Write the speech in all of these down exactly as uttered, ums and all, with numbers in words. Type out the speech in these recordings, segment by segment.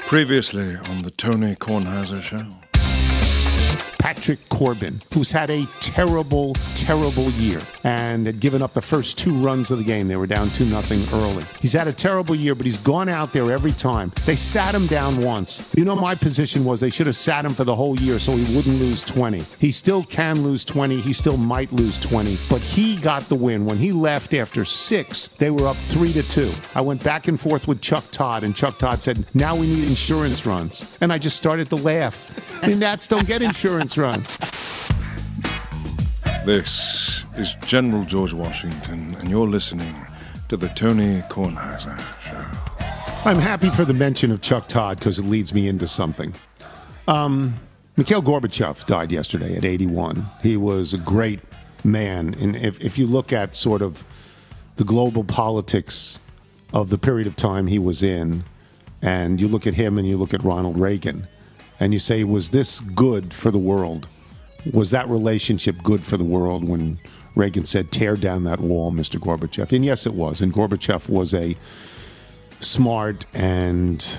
Previously on the Tony Kornheiser Show. Patrick Corbin, who's had a terrible, terrible year and had given up the first two runs of the game. They were down two nothing early. He's had a terrible year, but he's gone out there every time. They sat him down once. You know, my position was they should have sat him for the whole year so he wouldn't lose twenty. He still can lose twenty. He still might lose twenty, but he got the win. When he left after six, they were up three to two. I went back and forth with Chuck Todd, and Chuck Todd said, now we need insurance runs. And I just started to laugh. The Nats don't get insurance runs. This is General George Washington, and you're listening to the Tony Kornheiser Show. I'm happy for the mention of Chuck Todd because it leads me into something. Um, Mikhail Gorbachev died yesterday at eighty-one. He was a great man. And if, if you look at sort of the global politics of the period of time he was in, and you look at him and you look at Ronald Reagan, and you say, was this good for the world? Was that relationship good for the world when Reagan said, tear down that wall, Mister Gorbachev? And yes, it was. And Gorbachev was a smart and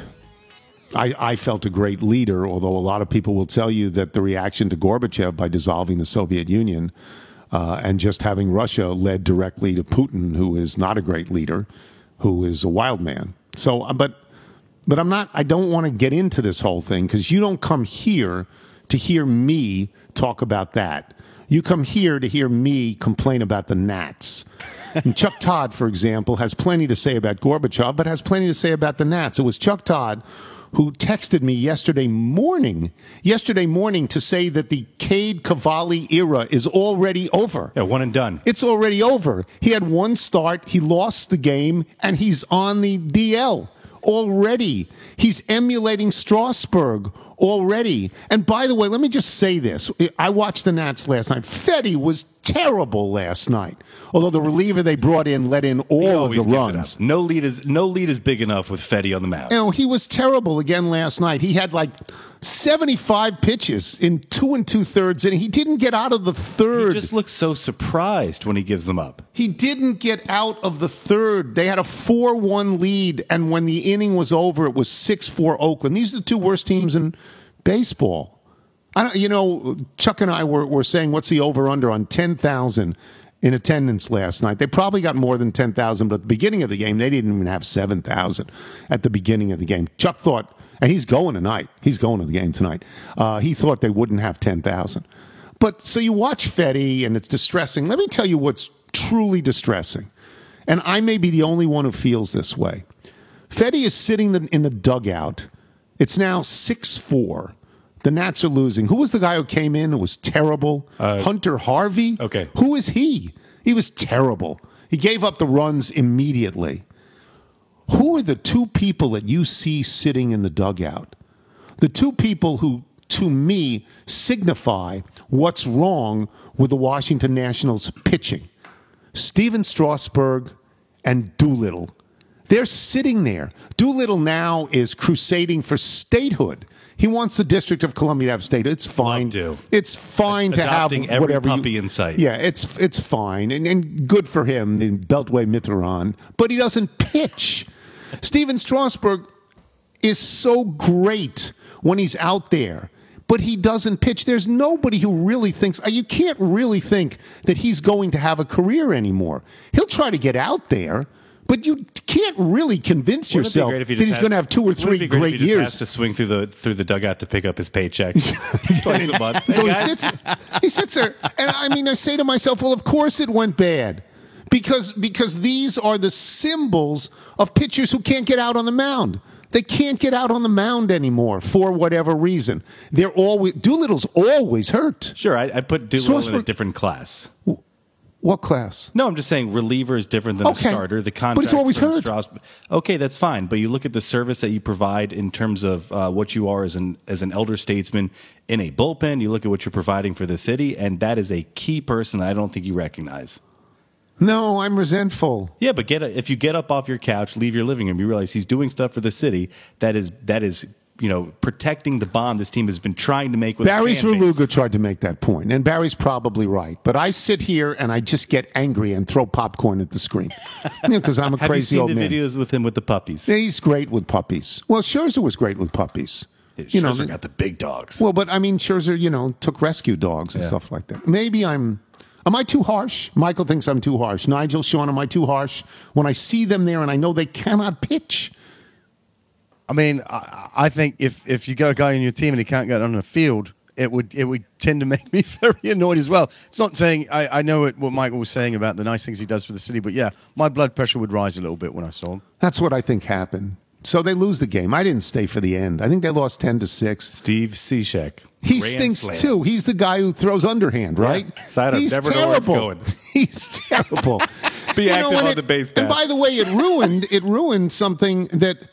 I, I felt a great leader, although a lot of people will tell you that the reaction to Gorbachev by dissolving the Soviet Union uh, and just having Russia led directly to Putin, who is not a great leader, who is a wild man. So, but... But I'm not, I don't want to get into this whole thing because you don't come here to hear me talk about that. You come here to hear me complain about the Nats. And Chuck Todd, for example, has plenty to say about Gorbachev, but has plenty to say about the Nats. It was Chuck Todd who texted me yesterday morning, yesterday morning to say that the Cade Cavalli era is already over. Yeah, one and done. It's already over. He had one start, he lost the game, and he's on the D L. Already. He's emulating Strasburg already. And by the way, let me just say this. I watched the Nats last night. Fetty was terrible last night. Although the reliever they brought in let in all of the runs. No lead is no lead is big enough with Fetty on the mound. You know, he was terrible again last night. He had like seventy-five pitches in two and two thirds, and he didn't get out of the third. He just looks so surprised when he gives them up. He didn't get out of the third. They had a four one lead, and when the inning was over, it was six four Oakland. These are the two worst teams in baseball. I don't, you know, Chuck and I were, were saying, what's the over-under on ten thousand in attendance last night? They probably got more than ten thousand, but at the beginning of the game, they didn't even have seven thousand at the beginning of the game. Chuck thought, and he's going tonight. He's going to the game tonight. Uh, he thought they wouldn't have ten thousand. But so you watch Fetty, and it's distressing. Let me tell you what's truly distressing. And I may be the only one who feels this way. Fetty is sitting in the dugout. It's now six four. The Nats are losing. Who was the guy who came in who was terrible? Uh, Hunter Harvey? Okay. Who is he? He was terrible. He gave up the runs immediately. Who are the two people that you see sitting in the dugout? The two people who, to me, signify what's wrong with the Washington Nationals pitching. Steven Strasburg and Doolittle. They're sitting there. Doolittle now is crusading for statehood. He wants the District of Columbia to have statehood. It's fine. To. It's fine Ad- to have every whatever puppy you, in sight. Yeah, it's it's fine and, and good for him, the Beltway Mitterrand. But he doesn't pitch. Steven Strasburg is so great when he's out there, but he doesn't pitch. There's nobody who really thinks, you can't really think that he's going to have a career anymore. He'll try to get out there, but you can't really convince Wouldn't yourself he that he's has, going to have two or three great, great years. He has to swing through the through the dugout to pick up his paycheck twice a month. So Hey, he guys. sits, he sits there, and I mean, I say to myself, well, of course it went bad. Because because these are the symbols of pitchers who can't get out on the mound. They can't get out on the mound anymore for whatever reason. They're always Doolittle's always hurt. Sure, I, I put Doolittle in a Strasburg- different class. What class? No, I'm just saying reliever is different than Okay. a starter. The contract But it's always from hurt. Strasburg. Okay, that's fine. But you look at the service that you provide in terms of uh, what you are as an as an elder statesman in a bullpen. You look at what you're providing for the city, and that is a key person that I don't think you recognize. No, I'm resentful. Yeah, but get a, if you get up off your couch, leave your living room, you realize he's doing stuff for the city that is that is you know, protecting the bond this team has been trying to make with Barry the fan base. Svrluga tried to make that point, and Barry's probably right. But I sit here and I just get angry and throw popcorn at the screen because I'm a Have crazy you old seen the man. videos with him with the puppies? He's great with puppies. Well, Scherzer was great with puppies. Yeah, You know, Scherzer got the big dogs. Well, but I mean, Scherzer, you know, took rescue dogs and Yeah. stuff like that. Maybe I'm. Am I too harsh? Michael thinks I'm too harsh. Nigel, Sean, am I too harsh? When I see them there and I know they cannot pitch. I mean, I, I think if, if you got a guy in your team and he can't get on the field, it would it would tend to make me very annoyed as well. It's not saying I, I know it, what Michael was saying about the nice things he does for the city, but yeah, my blood pressure would rise a little bit when I saw him. That's what I think happened. So they lose the game. I didn't stay for the end. I think they lost ten to six. Steve Cishek. He Grand stinks slam. too. He's the guy who throws underhand, right? So I don't- He's never know where it's terrible. going. He's terrible. Be You know, active and on it- the base And path. by the way, it ruined it ruined something that.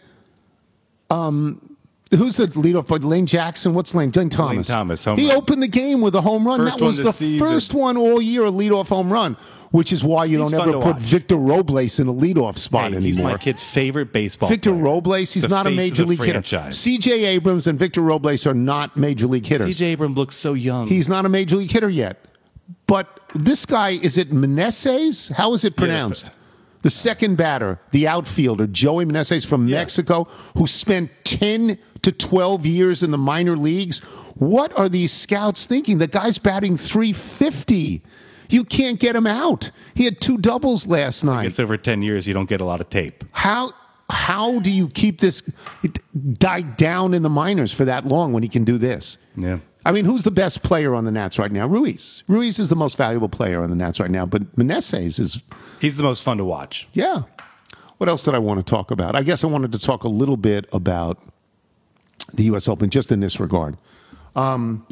Um, who's the leadoff boy? Lane Jackson. What's Lane? Lane Thomas. Thomas, home he run. opened the game with a home run. First that was one the this season. first one all year, a leadoff home run. Which is why you He's don't fun ever to put watch. Victor Robles in a leadoff spot Hey, he's anymore. my kid's favorite baseball Victor player. Robles, he's The not a face of major the league hitter. franchise. C J Abrams and Victor Robles are not major league hitters. C J Abrams looks so young. He's not a major league hitter yet. But this guy, is it Meneses? How is it pronounced? The second batter, the outfielder, Joey Meneses from Yeah. Mexico, who spent ten to twelve years in the minor leagues. What are these scouts thinking? The guy's batting three fifty. You can't get him out. He had two doubles last night. It's over ten years. You don't get a lot of tape. How how do you keep this it died down in the minors for that long when he can do this? Yeah. I mean, who's the best player on the Nats right now? Ruiz. Ruiz is the most valuable player on the Nats right now, but Meneses is, He's the most fun to watch. yeah. What else did I want to talk about? I guess I wanted to talk a little bit about the U S Open, just in this regard. Um,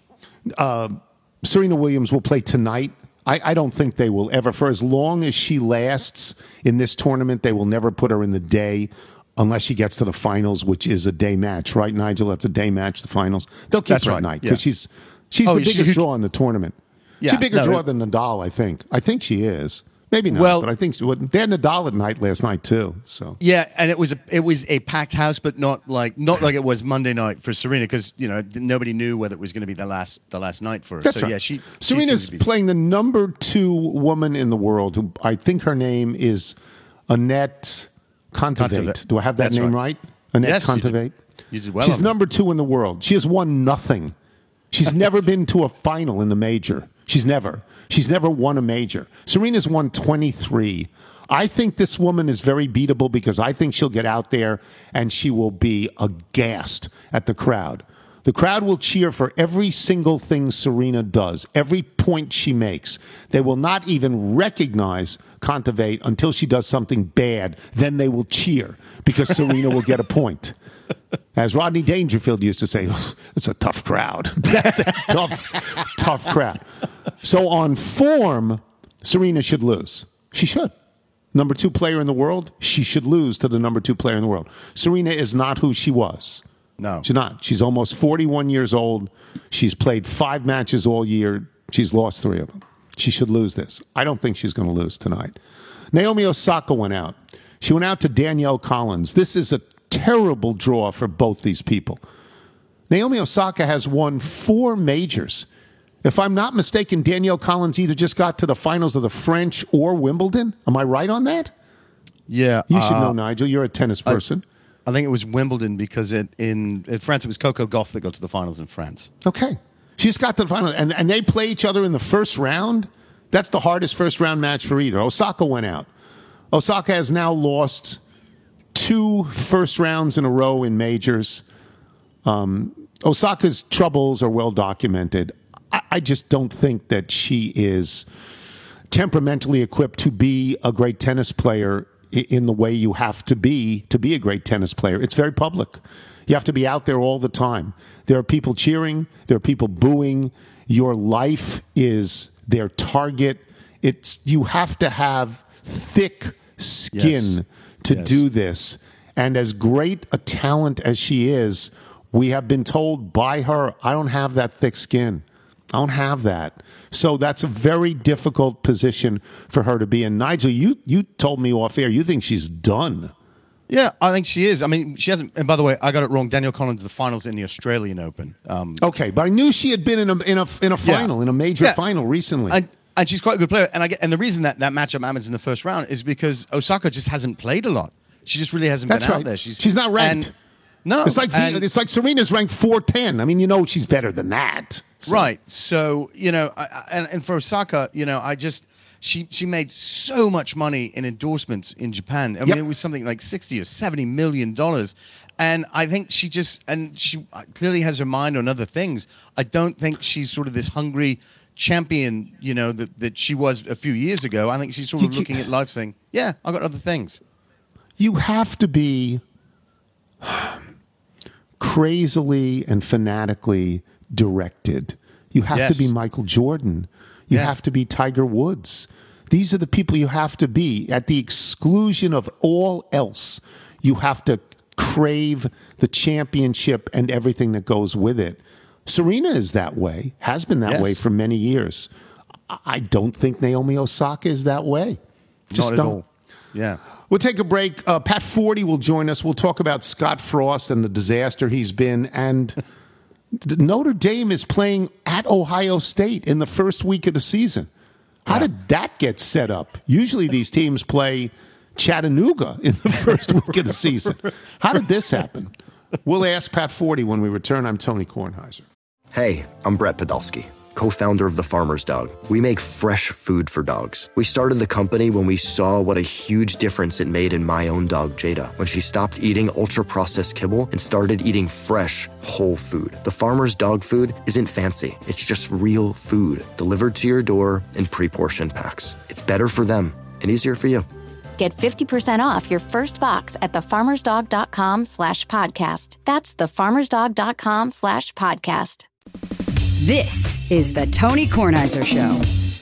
uh, Serena Williams will play tonight. I, I don't think they will ever, for as long as she lasts in this tournament, they will never put her in the day unless she gets to the finals, which is a day match, right, Nigel? That's a day match, the finals. They'll keep That's her right, at night yeah. because she's she's Oh, the she- biggest she- draw in the tournament. she's Yeah, a bigger no, draw it- than Nadal, I think. I think she is. Maybe not, Well- but I think she would. They had Nadal at night last night too. So Yeah, and it was a, it was a packed house, but not like not like it was Monday night for Serena because you know nobody knew whether it was going to be the last the last night for her. That's so right. yeah, she Serena's she seemed to be- playing the number two woman in the world. Who I think her name is Annette Kontaveit. Kontaveit. Do I have that That's name right. right? Annette Yes, you did- Kontaveit. you did well She's on that. number two in the world. She has won nothing. She's never been to a final in the major. She's never. She's never won a major. Serena's won twenty-three. I think this woman is very beatable because I think she'll get out there and she will be aghast at the crowd. The crowd will cheer for every single thing Serena does, every point she makes. They will not even recognize Kontaveit until she does something bad. Then they will cheer because Serena will get a point. As Rodney Dangerfield used to say, it's a tough crowd. That's a tough, tough crowd. So on form, Serena should lose. She should. Number two player in the world, she should lose to the number two player in the world. Serena is not who she was. No. She's not. She's almost forty-one years old. She's played five matches all year. She's lost three of them. She should lose this. I don't think she's going to lose tonight. Naomi Osaka went out. She went out to Danielle Collins. This is a terrible draw for both these people. Naomi Osaka has won four majors. If I'm not mistaken, Danielle Collins either just got to the finals of the French or Wimbledon. Am I right on that? yeah. You should uh, know, Nigel. You're a tennis person. I think it was Wimbledon because it, in, in France it was Coco Gauff that got to the finals in France. Okay. She's got to the final, and, and they play each other in the first round. That's the hardest first round match for either. Osaka went out. Osaka has now lost two first rounds in a row in majors. Um, Osaka's troubles are well documented. I, I just don't think that she is temperamentally equipped to be a great tennis player i- in the way you have to be to be a great tennis player. It's very public. You have to be out there all the time. There are people cheering. There are people booing. Your life is their target. It's you have to have thick skin Yes. to Yes. do this. And as great a talent as she is, we have been told by her, I don't have that thick skin. I don't have that. So that's a very difficult position for her to be in. Nigel, you, you told me off air, you think she's done. Yeah, I think she is. I mean, she hasn't. And by the way, I got it wrong. Danielle Collins, the finals in the Australian Open. Um, Okay, but I knew she had been in a in a in a final, Yeah. in a major Yeah. final recently. And, and she's quite a good player. And I get, and the reason that that matchup happens in the first round is because Osaka just hasn't played a lot. She just really hasn't That's been right. out there. She's She's not ranked. and- no, it's like and- it's like Serena's ranked four ten. I mean, you know she's better than that. So- Right. So, you know, I, I, and, and for Osaka, you know, I just, she she made so much money in endorsements in Japan. I Yep. mean, it was something like sixty or seventy million dollars. And I think she just, and she clearly has her mind on other things. I don't think she's sort of this hungry champion, you know, that, that she was a few years ago. I think she's sort You of can't- looking at life saying, yeah, I've got other things. You have to be crazily and fanatically directed. You have to Yes. be Michael Jordan. You Yeah. have to be Tiger Woods. These are the people you have to be at the exclusion of all else. You have to crave the championship and everything that goes with it. Serena is that way, has been that Yes. way for many years. I- I don't think Naomi Osaka is that way. Just Not at don't. all. Yeah. We'll take a break. Uh, Pat Forty will join us. We'll talk about Scott Frost and the disaster he's been. And Notre Dame is playing at Ohio State in the first week of the season. How did that get set up? Usually these teams play Chattanooga in the first week of the season. How did this happen? We'll ask Pat Forty when we return. I'm Tony Kornheiser. Hey, I'm Brett Podolsky, co-founder of The Farmer's Dog. We make fresh food for dogs. We started the company when we saw what a huge difference it made in my own dog, Jada, when she stopped eating ultra-processed kibble and started eating fresh, whole food. The Farmer's Dog food isn't fancy. It's just real food delivered to your door in pre-portioned packs. It's better for them and easier for you. Get fifty percent off your first box at thefarmersdog.com slash podcast. That's thefarmersdog.com slash podcast. This is the Tony Kornheiser Show.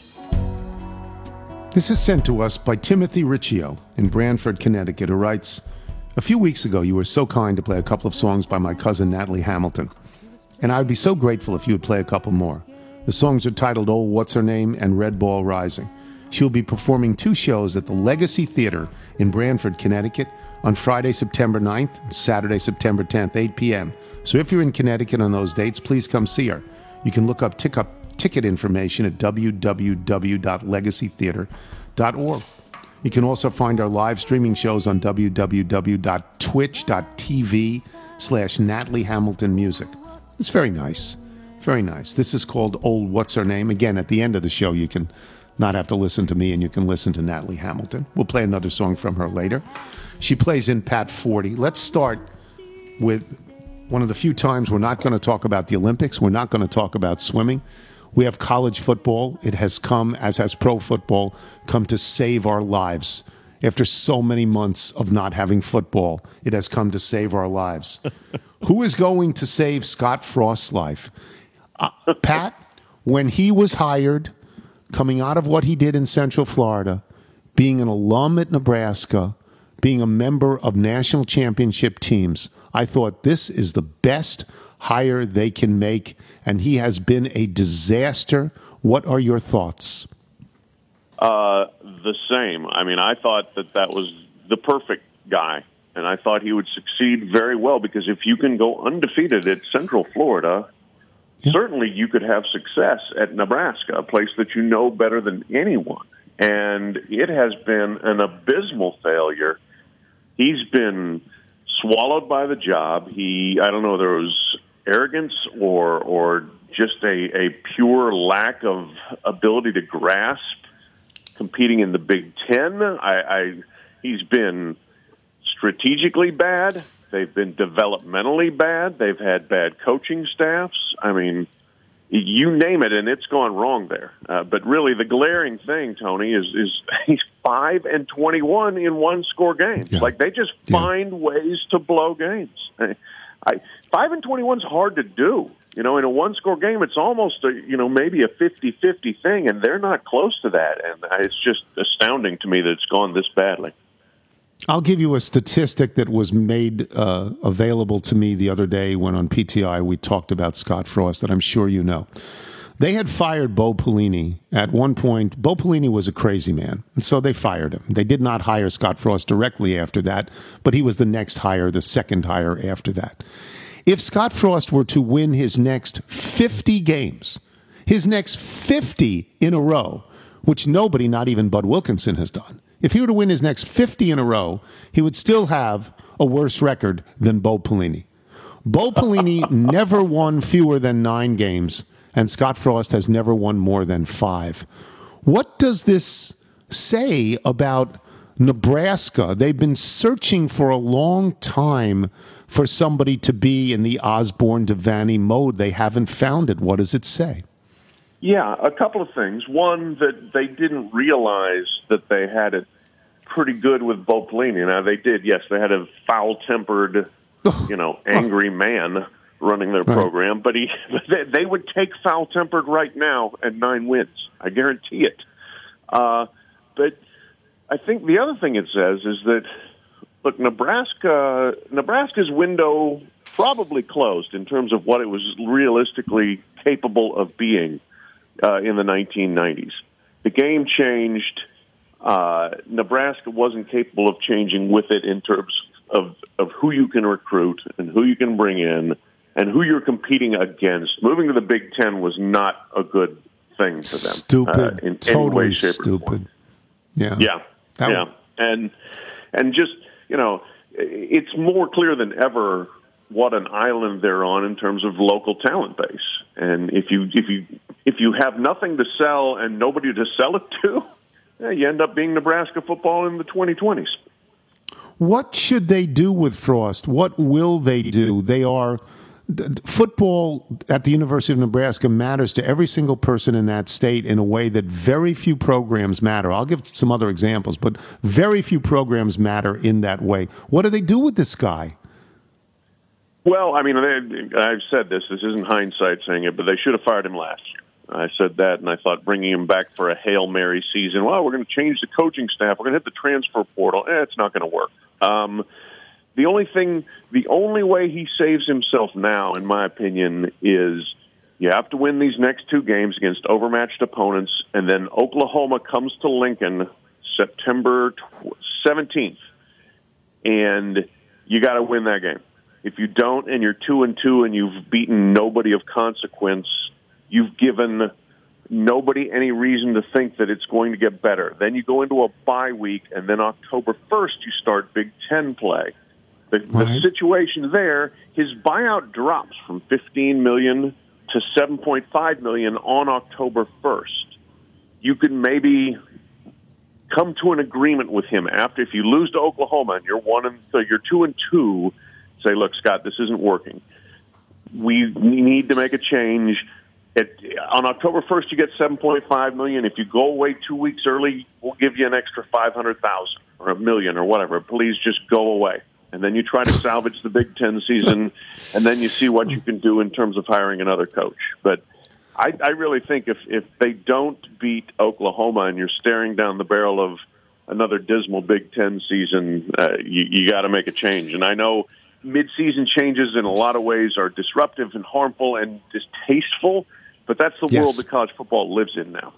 This is sent to us by Timothy Riccio in Branford, Connecticut, who writes, a few weeks ago, you were so kind to play a couple of songs by my cousin Natalie Hamilton, and I would be so grateful if you would play a couple more. The songs are titled Oh, What's Her Name and Red Ball Rising. She will be performing two shows at the Legacy Theater in Branford, Connecticut on Friday, September ninth and Saturday, September tenth, eight p.m. So if you're in Connecticut on those dates, please come see her. You can look up tick up ticket information at w w w dot legacy theater dot org. You can also find our live streaming shows on w w w dot twitch dot t v slash Natalie Hamilton Music. It's very nice. Very nice. This is called Old What's Her Name. Again, at the end of the show, you can not have to listen to me and you can listen to Natalie Hamilton. We'll play another song from her later. She plays in Pat Forty. Let's start with one of the few times we're not going to talk about the Olympics. We're not going to talk about swimming. We have college football. It has come, as has pro football, come to save our lives. After so many months of not having football, it has come to save our lives. Who is going to save Scott Frost's life? Uh, Pat, when he was hired, coming out of what he did in Central Florida, being an alum at Nebraska, being a member of national championship teams, I thought this is the best hire they can make, and he has been a disaster. What are your thoughts? Uh, the same. I mean, I thought that that was the perfect guy, and I thought he would succeed very well because if you can go undefeated at Central Florida, yeah. certainly you could have success at Nebraska, a place that you know better than anyone. And it has been an abysmal failure. He's been swallowed by the job. He, I don't know, there was arrogance or or just a, a pure lack of ability to grasp competing in the Big Ten. I, I he's been strategically bad. They've been developmentally bad. They've had bad coaching staffs. I mean, you name it, and it's gone wrong there. Uh, but really, the glaring thing, Tony, is is he's five and twenty-one in one-score games. Yeah. Like they just Yeah. find ways to blow games. I, I five and twenty-one is hard to do. You know, in a one-score game, it's almost a, you know maybe a fifty-fifty thing, and they're not close to that. And it's just astounding to me that it's gone this badly. I'll give you a statistic that was made uh, available to me the other day when on P T I we talked about Scott Frost that I'm sure you know. They had fired Bo Pelini at one point. Bo Pelini was a crazy man, and so they fired him. They did not hire Scott Frost directly after that, but he was the next hire, the second hire after that. If Scott Frost were to win his next fifty games, his next fifty in a row, which nobody, not even Bud Wilkinson, has done, if he were to win his next fifty in a row, he would still have a worse record than Bo Pelini. Bo Pelini never won fewer than nine games, and Scott Frost has never won more than five. What does this say about Nebraska? They've been searching for a long time for somebody to be in the Osborne Devaney mode. They haven't found it. What does it say? Yeah, a couple of things. One, that they didn't realize that they had it pretty good with Bo Pelini. Now, they did, yes, they had a foul-tempered, you know, angry man running their program, but he they, they would take foul-tempered right now at nine wins. I guarantee it. Uh, but I think the other thing it says is that, look, Nebraska, Nebraska's window probably closed in terms of what it was realistically capable of being uh, in the nineteen nineties. The game changed. Uh, Nebraska wasn't capable of changing with it in terms of, of who you can recruit and who you can bring in and who you're competing against. Moving to the Big Ten was not a good thing for them. Stupid. Uh, in totally any way, shape, stupid. or form. Yeah. Yeah. That yeah. w- And and just, you know, it's more clear than ever what an island they're on in terms of local talent base. And if you if you if you have nothing to sell and nobody to sell it to, yeah, you end up being Nebraska football in the twenty twenties. What should they do with Frost? What will they do? They are football at the University of Nebraska matters to every single person in that state in a way that very few programs matter. I'll give some other examples, but very few programs matter in that way. What do they do with this guy? Well, I mean, I've said this. This isn't hindsight saying it, but they should have fired him last year. I said that, and I thought bringing him back for a Hail Mary season, well, we're going to change the coaching staff. We're going to hit the transfer portal. Eh, it's not going to work. Um, the only thing, the only way he saves himself now, in my opinion, is you have to win these next two games against overmatched opponents, and then Oklahoma comes to Lincoln September seventeenth, and you got to win that game. If you don't, and you're two and two, and you've beaten nobody of consequence, you've given nobody any reason to think that it's going to get better. Then you go into a bye week, and then October first you start Big Ten play. The, right. the situation there, his buyout drops from fifteen million dollars to seven point five million dollars on October first. You can maybe come to an agreement with him after, if you lose to Oklahoma and you're one and so you're two and two, say, look, Scott, this isn't working. We need to make a change. It, on October first, you get seven point five million dollars. If you go away two weeks early, we'll give you an extra five hundred thousand dollars or a million or whatever. Please just go away. And then you try to salvage the Big Ten season, and then you see what you can do in terms of hiring another coach. But I, I really think if, if they don't beat Oklahoma and you're staring down the barrel of another dismal Big Ten season, uh, you, you got to make a change. And I know mid-season changes in a lot of ways are disruptive and harmful and distasteful, but that's the Yes. world that college football lives in now.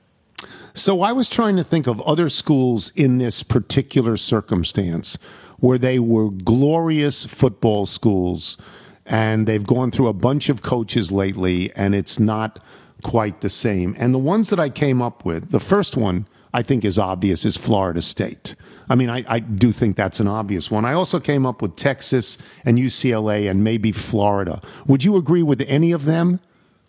So I was trying to think of other schools in this particular circumstance where they were glorious football schools and they've gone through a bunch of coaches lately and it's not quite the same. And the ones that I came up with, the first one I think is obvious is Florida State. I mean, I, I do think that's an obvious one. I also came up with Texas and U C L A and maybe Florida. Would you agree with any of them?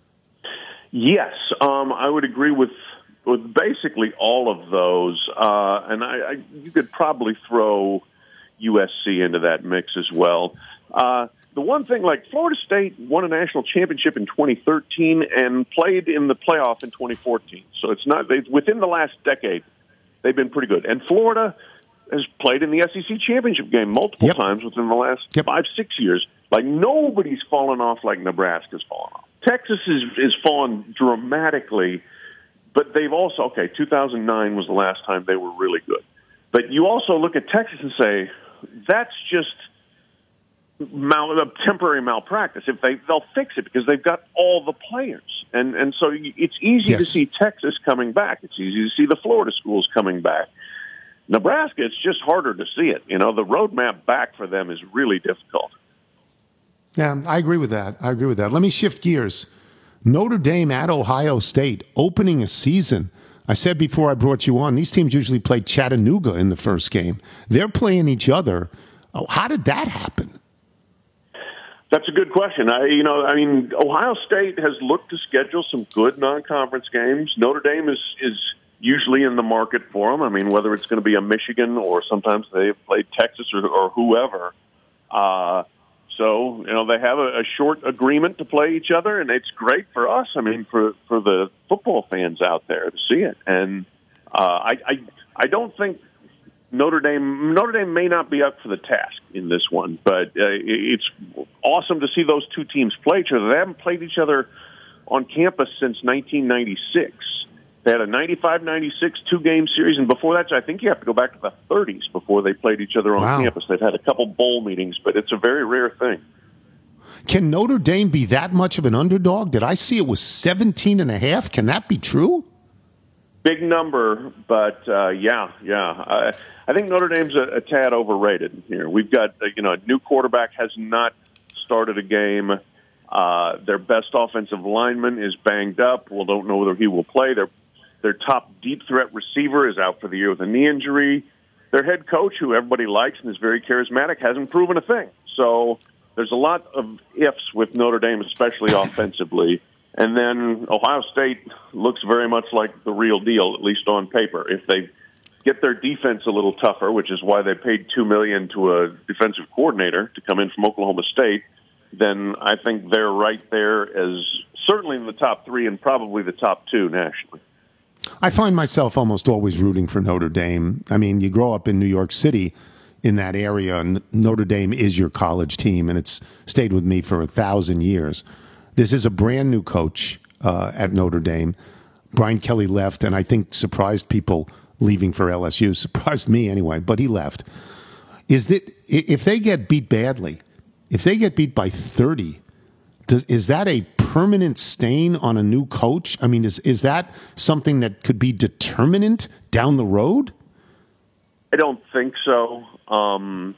Yes, um, I would agree with with basically all of those. Uh, and I, I, you could probably throw U S C into that mix as well. Uh, the one thing, like Florida State won a national championship in twenty thirteen and played in the playoff in twenty fourteen. So it's not they, within the last decade, they've been pretty good. And Florida has played in the S E C championship game multiple Yep. times within the last Yep. five, six years. Like nobody's fallen off like Nebraska's fallen off. Texas is is fallen dramatically, but they've also, okay, two thousand nine was the last time they were really good. But you also look at Texas and say, that's just mal, a temporary malpractice. If they they'll fix it because they've got all the players, and and so it's easy Yes. to see Texas coming back. It's easy to see the Florida schools coming back. Nebraska, it's just harder to see it. You know, the roadmap back for them is really difficult. Yeah, I agree with that. I agree with that. Let me shift gears. Notre Dame at Ohio State opening a season. I said before I brought you on, these teams usually play Chattanooga in the first game. They're playing each other. Oh, how did that happen? That's a good question. I, you know, I mean, Ohio State has looked to schedule some good non-conference games. Notre Dame is is usually in the market for them. I mean, whether it's going to be a Michigan or sometimes they've played Texas or, or whoever. Uh, so, you know, they have a, a short agreement to play each other, and it's great for us. I mean, for for the football fans out there to see it. And uh, I, I I don't think Notre Dame Notre Dame may not be up for the task in this one, but uh, it's awesome to see those two teams play each other. They haven't played each other on campus since nineteen ninety-six. They had a ninety-five ninety-six two-game series, and before that, I think you have to go back to the thirties before they played each other on Wow. campus. They've had a couple bowl meetings, but it's a very rare thing. Can Notre Dame be that much of an underdog? Did I see it was seventeen and a half? Can that be true? Big number, but uh, yeah, yeah. I, I think Notre Dame's a, a tad overrated here. We've got, uh, you know, a new quarterback has not started a game. Uh, their best offensive lineman is banged up. We don't know whether he will play. Their their top deep threat receiver is out for the year with a knee injury. Their head coach, who everybody likes and is very charismatic, hasn't proven a thing. So there's a lot of ifs with Notre Dame, especially offensively. And then Ohio State looks very much like the real deal, at least on paper. If they get their defense a little tougher, which is why they paid two million dollars to a defensive coordinator to come in from Oklahoma State, then I think they're right there as certainly in the top three and probably the top two nationally. I find myself almost always rooting for Notre Dame. I mean, you grow up in New York City in that area, and Notre Dame is your college team, and it's stayed with me for a thousand years. This is a brand new coach uh, at Notre Dame. Brian Kelly left, and I think surprised people leaving for L S U. Surprised me anyway, but he left. Is that if they get beat badly, if they get beat by thirty, does, is that a permanent stain on a new coach? I mean, is is that something that could be determinant down the road? I don't think so. Um,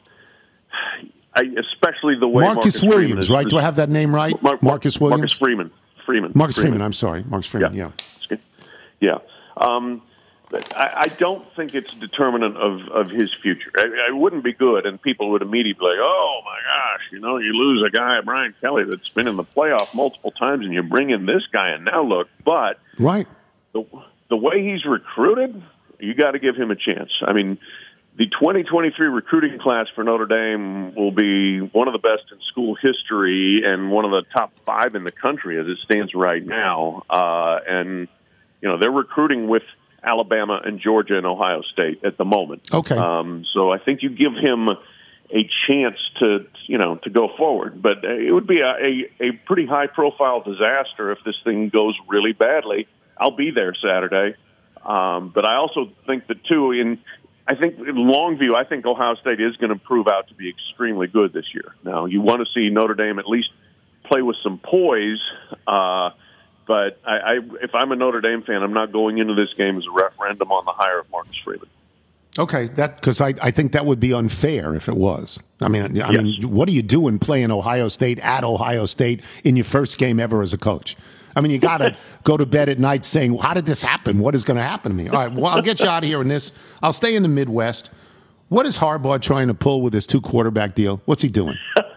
I, especially the way Marcus, Marcus Williams, is, right? Do I have that name right? Mar- Mar- Marcus Williams? Marcus Freeman. Freeman. Marcus Freeman. Freeman. I'm sorry. Marcus Freeman, yeah. Yeah. Yeah. Um, but I, I don't think it's determinant of, of his future. I, I wouldn't be good, and people would immediately be like, oh, my gosh, you know, you lose a guy, Brian Kelly, that's been in the playoff multiple times, and you bring in this guy, and now look. But Right. the, the way he's recruited, you got to give him a chance. I mean, the twenty twenty-three recruiting class for Notre Dame will be one of the best in school history and one of the top five in the country as it stands right now. Uh, and, you know, they're recruiting with Alabama and Georgia and Ohio State at the moment. Okay. Um, so I think you give him a chance to, you know, to go forward. But it would be a, a, a pretty high-profile disaster if this thing goes really badly. I'll be there Saturday. Um, but I also think that, too, in I think in long view, I think Ohio State is going to prove out to be extremely good this year. Now, you want to see Notre Dame at least play with some poise, uh, but I, I, if I'm a Notre Dame fan, I'm not going into this game as a referendum on the hire of Marcus Freeman. Okay, that because I, I think that would be unfair if it was. I mean, I Yes. mean, what are you doing playing Ohio State at Ohio State in your first game ever as a coach? I mean, you got to go to bed at night saying, how did this happen? What is going to happen to me? All right, well, I'll get you out of here in this. I'll stay in the Midwest. What is Harbaugh trying to pull with his two-quarterback deal? What's he doing?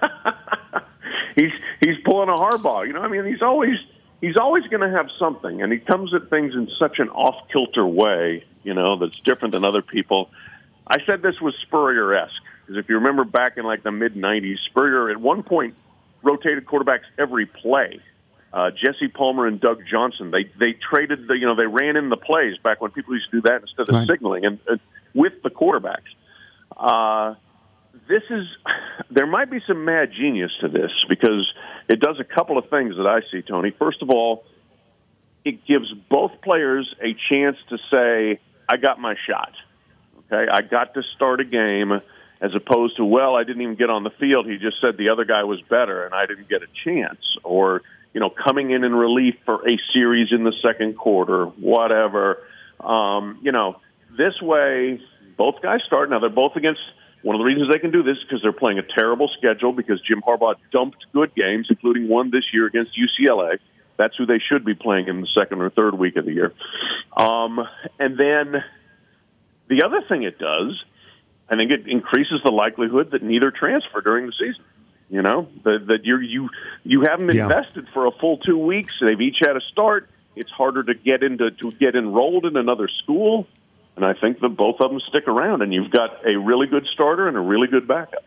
he's he's pulling a Harbaugh. You know, I mean, he's always he's always going to have something, and he comes at things in such an off-kilter way, you know, that's different than other people. I said this was Spurrier-esque, because if you remember back in, like, the mid nineties, Spurrier at one point rotated quarterbacks every play. Uh, Jesse Palmer and Doug Johnson, they they traded the, you know, they ran in the plays back when people used to do that instead of Right. signaling and uh, with the quarterbacks. Uh, this is, there might be some mad genius to this because it does a couple of things that I see, Tony. First of all, it gives both players a chance to say, I got my shot. Okay, I got to start a game, and as opposed to, well, I didn't even get on the field. He just said the other guy was better and I didn't get a chance. Or, you know, coming in in relief for a series in the second quarter, whatever. Um, you know, this way, both guys start. Now, they're both against – one of the reasons they can do this is because they're playing a terrible schedule because Jim Harbaugh dumped good games, including one this year against U C L A. That's who they should be playing in the second or third week of the year. Um, and then the other thing it does, I think it increases the likelihood that neither transfer during the season. You know, that, that you're, you you haven't been Yeah. invested for a full two weeks. They've each had a start. It's harder to get into to get enrolled in another school. And I think that both of them stick around, and you've got a really good starter and a really good backup.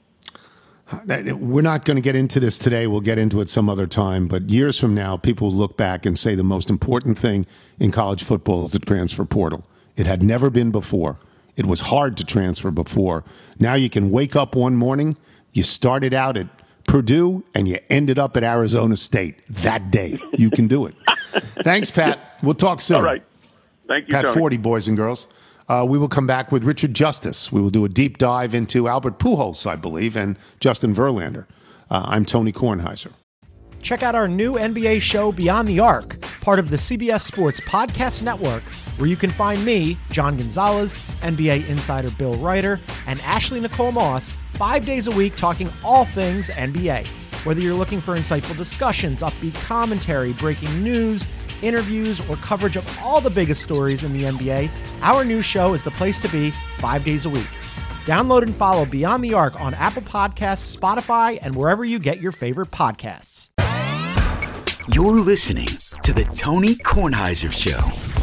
We're not going to get into this today. We'll get into it some other time. But years from now, people will look back and say the most important thing in college football is the transfer portal. It had never been before. It was hard to transfer before. Now you can wake up one morning, you started out at Purdue, and you ended up at Arizona State that day. You can do it. Thanks, Pat. We'll talk soon. All right. Thank you, Pat Tony. forty, boys and girls. Uh, we will come back with Richard Justice. We will do a deep dive into Albert Pujols, I believe, and Justin Verlander. Uh, I'm Tony Kornheiser. Check out our new N B A show, Beyond the Arc, part of the C B S Sports Podcast Network, where you can find me, John Gonzalez, N B A insider Bill Ryder, and Ashley Nicole Moss, five days a week talking all things N B A. Whether you're looking for insightful discussions, upbeat commentary, breaking news, interviews, or coverage of all the biggest stories in the N B A, our new show is the place to be five days a week. Download and follow Beyond the Arc on Apple Podcasts, Spotify, and wherever you get your favorite podcasts. You're listening to the Tony Kornheiser Show.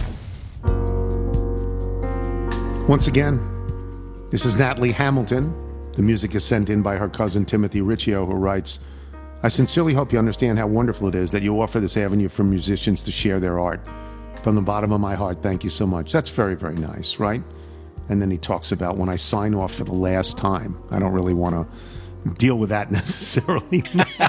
Once again, this is Natalie Hamilton. The music is sent in by her cousin Timothy Riccio, who writes, I sincerely hope you understand how wonderful it is that you offer this avenue for musicians to share their art. From the bottom of my heart, thank you so much. That's very, very nice, right? And then he talks about when I sign off for the last time. I don't really want to deal with that necessarily now.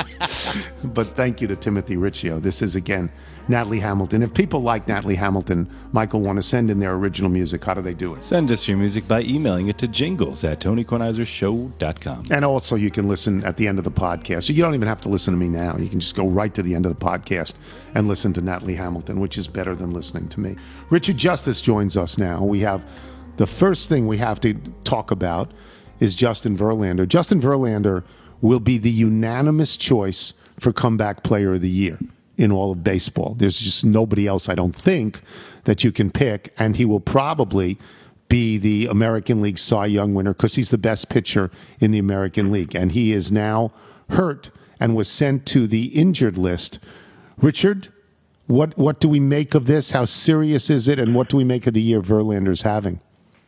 But thank you to Timothy Riccio. This is, again, Natalie Hamilton. If people like Natalie Hamilton, Michael, want to send in their original music, how do they do it? Send us your music by emailing it to jingles at tony kornheiser show dot com. And also you can listen at the end of the podcast. So you don't even have to listen to me now. You can just go right to the end of the podcast and listen to Natalie Hamilton, which is better than listening to me. Richard Justice joins us now. We have the first thing we have to talk about is Justin Verlander. Justin Verlander will be the unanimous choice for comeback player of the year in all of baseball. There's just nobody else, I don't think, that you can pick, and he will probably be the American League Cy Young winner because he's the best pitcher in the American League, and he is now hurt and was sent to the injured list. Richard, what what do we make of this? How serious is it, and what do we make of the year Verlander's having?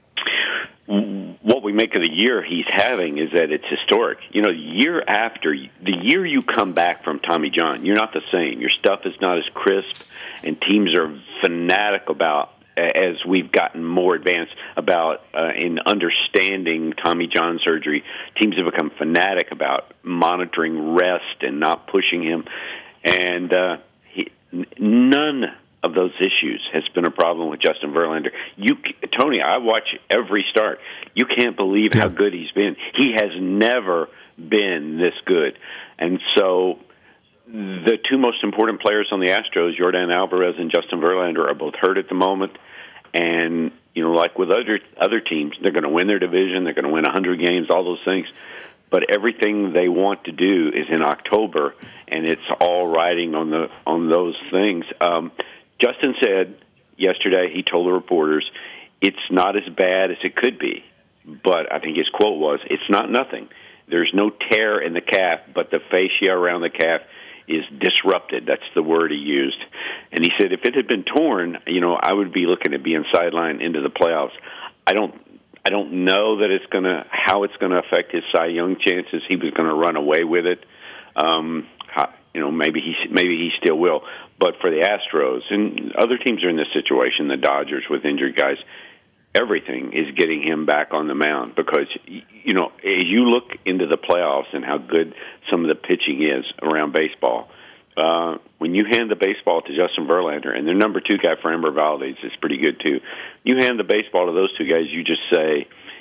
What we make of the year he's having is that it's historic. You know, year after, the year you come back from Tommy John, you're not the same. Your stuff is not as crisp, and teams are fanatic about, as we've gotten more advanced about uh, in understanding Tommy John surgery, teams have become fanatic about monitoring rest and not pushing him. And uh, he, none of those issues has been a problem with Justin Verlander. You, Tony, I watch every start. You can't believe how good he's been. He has never been this good. And so the two most important players on the Astros, Yordan Alvarez and Justin Verlander, are both hurt at the moment. And, you know, like with other other teams, they're going to win their division, they're going to win one hundred games, all those things. But everything they want to do is in October, and it's all riding on the on those things. Um, Justin said yesterday, he told the reporters, it's not as bad as it could be. But I think his quote was, it's not nothing. There's no tear in the calf, but the fascia around the calf is disrupted. That's the word he used. And he said, if it had been torn, you know, I would be looking at being sidelined into the playoffs. I don't I don't know that it's going to, how it's going to affect his Cy Young chances. He was going to run away with it. Um, you know, maybe he maybe he still will. But for the Astros, and other teams are in this situation, the Dodgers with injured guys, everything is getting him back on the mound because, you know, as you look into the playoffs and how good some of the pitching is around baseball, uh, when you hand the baseball to Justin Verlander, and their number two guy, Framber Valdez, is pretty good too, you hand the baseball to those two guys, you just say,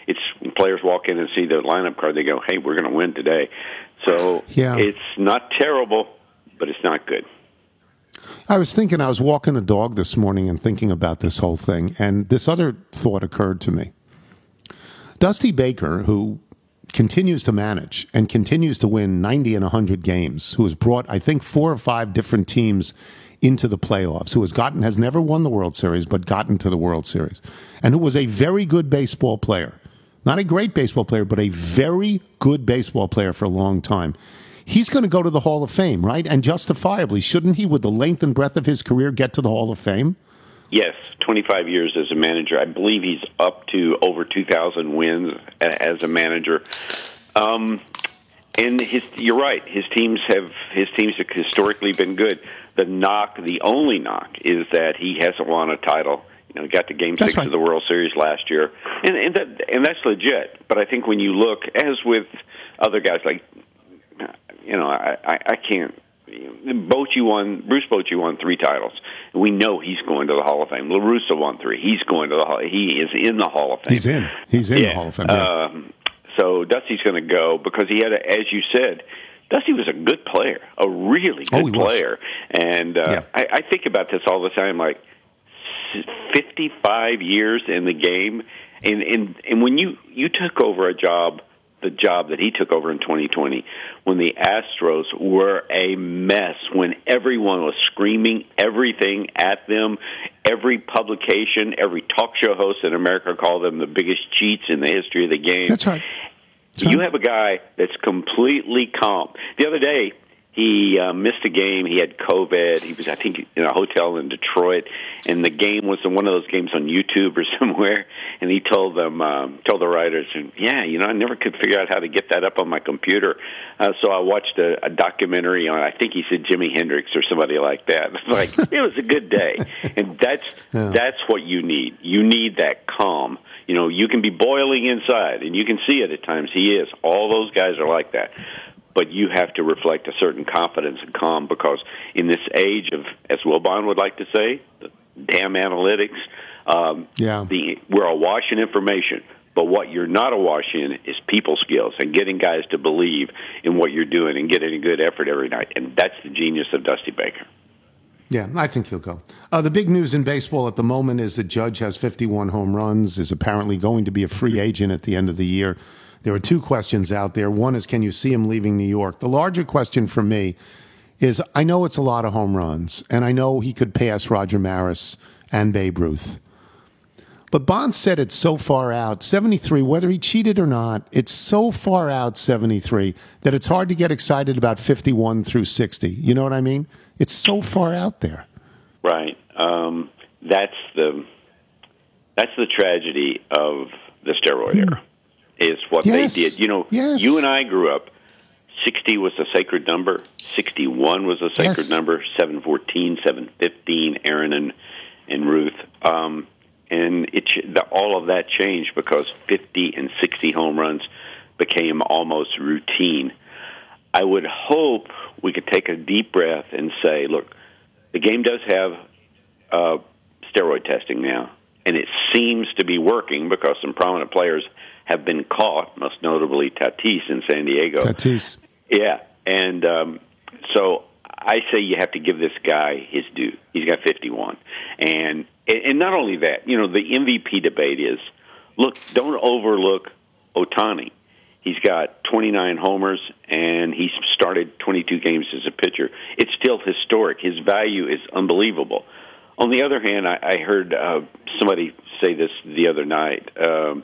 it's when players walk in and see the lineup card, they go, "Hey, we're going to win today." So Yeah. it's not terrible, but it's not good. I was thinking, I was walking the dog this morning and thinking about this whole thing, and this other thought occurred to me. Dusty Baker, who continues to manage and continues to win ninety and one hundred games, who has brought, I think, four or five different teams into the playoffs, who has gotten, has never won the World Series, but gotten to the World Series, and who was a very good baseball player. Not a great baseball player, but a very good baseball player for a long time. He's going to go to the Hall of Fame, right? And justifiably, shouldn't he, with the length and breadth of his career, get to the Hall of Fame? Yes, twenty-five years as a manager. I believe he's up to over two thousand wins as a manager. Um, and his, you're right. His teams have his teams have historically been good. The knock, the only knock, is that he hasn't won a title. You know, he got to Game That's Six right. of the World Series last year, and and that and that's legit. But I think when you look, as with other guys, like you know, I I, I can't. Bochy won. Bruce Bochy won three titles. We know he's going to the Hall of Fame. La Russa won three. He's going to the Hall. He is in the Hall of Fame. He's in. He's in yeah. the Hall of Fame. Yeah. Um, so Dusty's going to go because he had, a, as you said, Dusty was a good player, a really good Oh, he was. player. And uh, Yeah. I, I think about this all the time, like fifty-five years in the game, and and and when you you took over a job. The job that he took over in twenty twenty, when the Astros were a mess, when everyone was screaming everything at them, every publication, every talk show host in America called them the biggest cheats in the history of the game. That's right. That's You right. have a guy that's completely calm. The other day, he uh, missed a game. He had COVID. He was, I think, in a hotel in Detroit, and the game was one of those games on YouTube or somewhere. And he told them, um, told the writers, "Yeah, you know, I never could figure out how to get that up on my computer. Uh, so I watched a, a documentary on, I think he said Jimi Hendrix or somebody like that. It's like it was a good day, and that's Yeah. that's what you need. You need that calm. You know, you can be boiling inside, and you can see it at times. He is. All those guys are like that. But you have to reflect a certain confidence and calm because in this age of, as Wilbon would like to say, the damn analytics, um, Yeah. the, we're awash in information. But what you're not awash in is people skills and getting guys to believe in what you're doing and getting a good effort every night. And that's the genius of Dusty Baker. Yeah, I think he'll go. Uh, the big news in baseball at the moment is that Judge has fifty-one home runs, is apparently going to be a free agent at the end of the year. There are two questions out there. One is, can you see him leaving New York? The larger question for me is, I know it's a lot of home runs, and I know he could pass Roger Maris and Babe Ruth. But Bonds said it's so far out, seventy-three, whether he cheated or not, it's so far out, seventy-three, that it's hard to get excited about fifty-one through sixty. You know what I mean? It's so far out there. Right. Um, that's the that's the tragedy of the steroid Hmm. era. Is what Yes. they did. You know, Yes. you and I grew up. Sixty was a sacred number. Sixty-one was a sacred Yes. number. Seven fourteen, seven fifteen. Aaron and and Ruth. Um, and it ch- the, all of that changed because fifty and sixty home runs became almost routine. I would hope we could take a deep breath and say, look, the game does have uh, steroid testing now, and it seems to be working because some prominent players have been caught, most notably Tatis in San Diego. Tatis. Yeah, and um, so I say you have to give this guy his due. He's got fifty-one. And and not only that, you know, the M V P debate is, look, don't overlook Ohtani. He's got twenty-nine homers, and he's started twenty-two games as a pitcher. It's still historic. His value is unbelievable. On the other hand, I, I heard uh, somebody say this the other night. Um,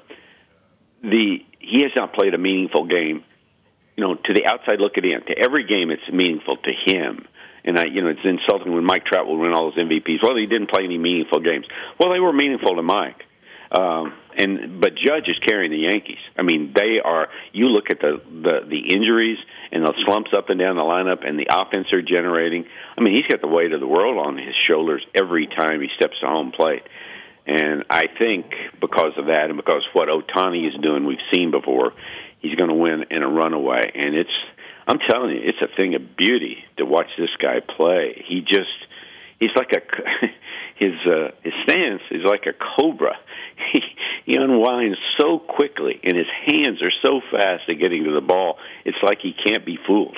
the he has not played a meaningful game. You know, to the outside looking in, to every game, it's meaningful to him. And I, you know, it's insulting when Mike Trout will win all those M V Ps. Well, he didn't play any meaningful games. Well, they were meaningful to Mike. Um, and but Judge is carrying the Yankees. I mean, they are. You look at the, the the injuries and the slumps up and down the lineup, and the offense they're generating. I mean, he's got the weight of the world on his shoulders every time he steps to home plate. And I think because of that, and because what Ohtani is doing, we've seen before, he's going to win in a runaway. And it's, I'm telling you, it's a thing of beauty to watch this guy play. He just, he's like a, his uh, his stance is like a cobra. He he unwinds so quickly, and his hands are so fast at getting to the ball. It's like he can't be fooled.